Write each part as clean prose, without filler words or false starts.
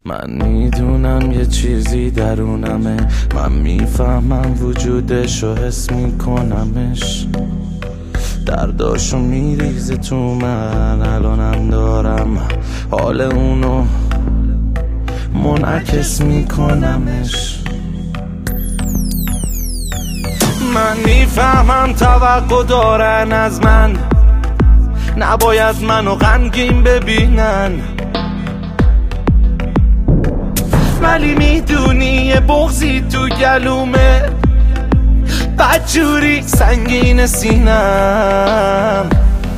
من میدونم یه چیزی درونمه، من میفهمم وجودشو حس میکنمش، درداشو میریزه تو من، الانم دارم حال اونو منعکس میکنمش. من میفهمم توقع دارن از من، نباید منو غمگین ببینن، ولی میدونی یه بغضی تو گلومه، بدجوری سنگین سینم.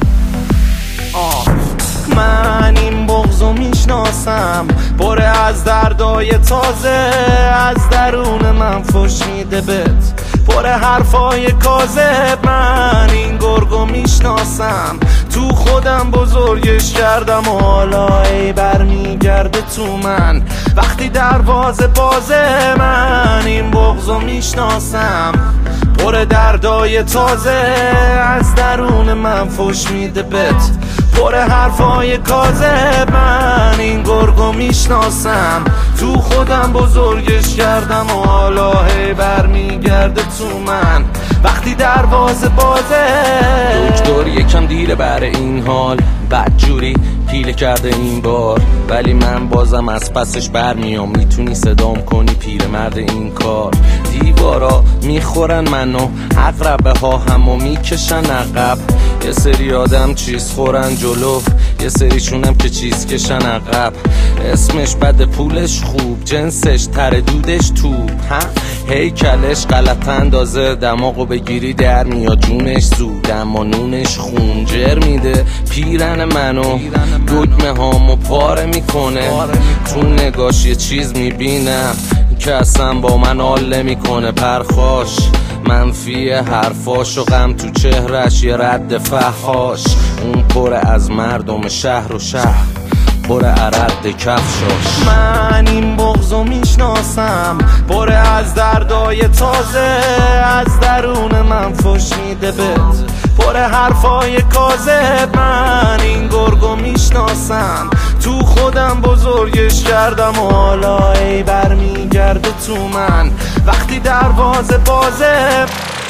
من این بغضو میشناسم، پره از دردای تازه، از درون من فوش میده بهت، پره حرفای کاذب. من این گرگو میشناسم، تو خودم بزرگش کردم و حالا ای برمیگرده تو من وقتی دروازه بازه. من این بغضو میشناسم، پر دردای تازه، از درون من فوش میده بهت، پر حرفای کاذب. من این گرگو میشناسم، تو خودم بزرگش کردم و حالا هی برمیگرده تو من وقتی دروازه بازه. دکتر یکم دیره برای این حال، بدجوری پیله کرده این بار، ولی من بازم از پسش برمیام. میتونی صدام کنی پیرمرد این کار. دیوارا میخورن منو، عقربه ها همو میکشن عقب، یه سری آدم چیز خورن جلو، یه سریشونم که چیز کشن عقب. اسمش بده پولش خوب، جنسش تره دودش توپ، هیکلش غلط اندازه، دماغو بگیری در میاد جونش زود، اما نونش خونجر میده پیرن منو، دگمه هامو پاره میکنه. تو نگاش یه چیز میبینم که اصلا با من حال نمیکنه، پرخاش منفی حرفاش و غم تو چهرش یه رد فحاش. اون پره از مردم شهر و شهر، پر عرد کفشاش. من این بغضو میشناسم، پر از دردای تازه، از درون من فوش میده بهت، پر حرفای کاذب. من این گرگو میشناسم، تو خودم بزرگش کردم و حالا ای برمیگرده تو من وقتی دروازه بازه.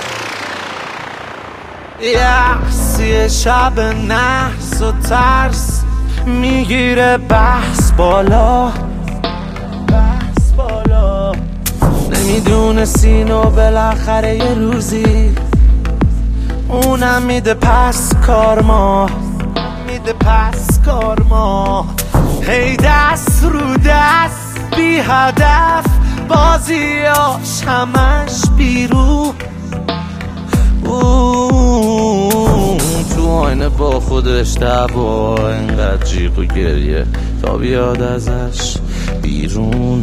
یه شب نحس و ترس میگیره بحث بالا، نمیدونستین و بالاخره یه روزی اونم میده پس کارما، میده پس کارما. هی دست رو دست بی هدف، بازیاش همش بیرو، تو آینه با خودش دعوا، اینقدر جیغ و گریه تا بیاد ازش بیرون.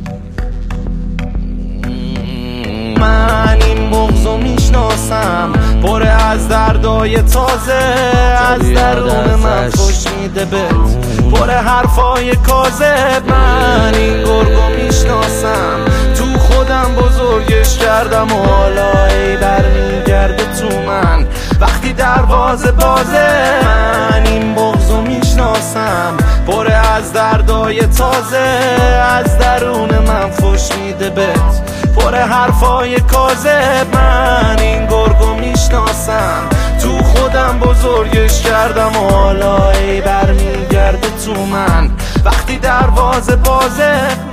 من این بغضو میشناسم، پر از دردای تازه، از درون من فوش میده بهت، پر حرفای کاذب. من این گرگو میشناسم، تو خودم بزرگش کردم و حالا ای برمیگرده تو من وقتی دروازه بازه. من این بغضو میشناسم، پر از دردای تازه، از درون من فوش میده بهت، پر حرفای کاذب. من این گرگو میشناسم، تو خودم بزرگش کردم و حالا ای برمیگرده تو من وقتی دروازه بازه.